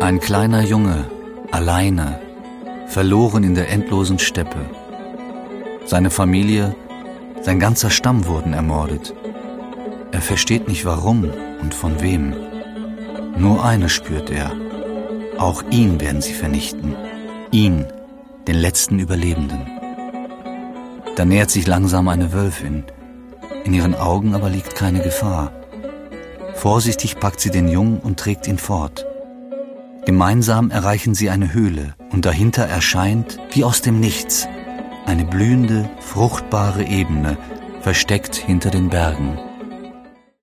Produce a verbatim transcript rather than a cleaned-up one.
Ein kleiner Junge, alleine, verloren in der endlosen Steppe. Seine Familie, sein ganzer Stamm wurden ermordet. Er versteht nicht warum und von wem. Nur eines spürt er: auch ihn werden sie vernichten. Ihn, den letzten Überlebenden. Da nähert sich langsam eine Wölfin. In ihren Augen aber liegt keine Gefahr. Vorsichtig packt sie den Jungen und trägt ihn fort. Gemeinsam erreichen sie eine Höhle und dahinter erscheint, wie aus dem Nichts, eine blühende, fruchtbare Ebene, versteckt hinter den Bergen.